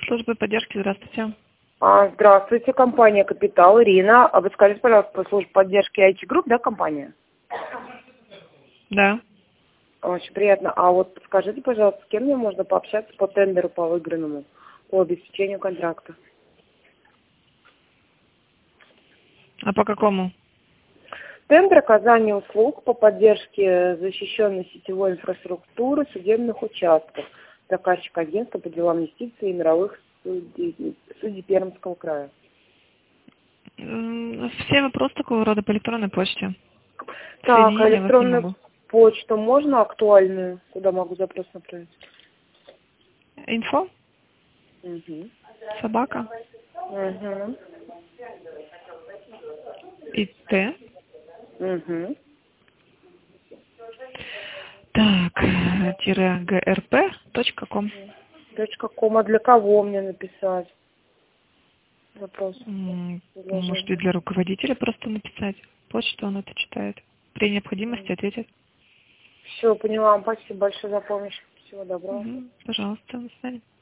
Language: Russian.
Служба поддержки, здравствуйте. Здравствуйте, компания «Капитал», Ирина. А вы скажите, пожалуйста, по службе поддержки IT Group, да, компания? Да. Очень приятно. А вот подскажите, пожалуйста, с кем мне можно пообщаться по тендеру по выигранному, по обеспечению контракта? А по какому? Тендер оказания услуг по поддержке защищенной сетевой инфраструктуры судебных участков. Заказчик агентства по делам юстиции и мировых судей Пермского края. Все вопросы такого рода по электронной почте. Так, а Соединить я вас не электронную могу. почту можно актуальную? Куда могу запрос направить? Инфо? Угу. Собака? Угу. ИТ? Угу. Так, -grp.com. .com. А для кого мне написать? Вопрос. Может, и для руководителя просто написать. Почту он это читает. При необходимости ответит. Все, поняла. Спасибо большое за помощь. Всего доброго. Пожалуйста, до свидания.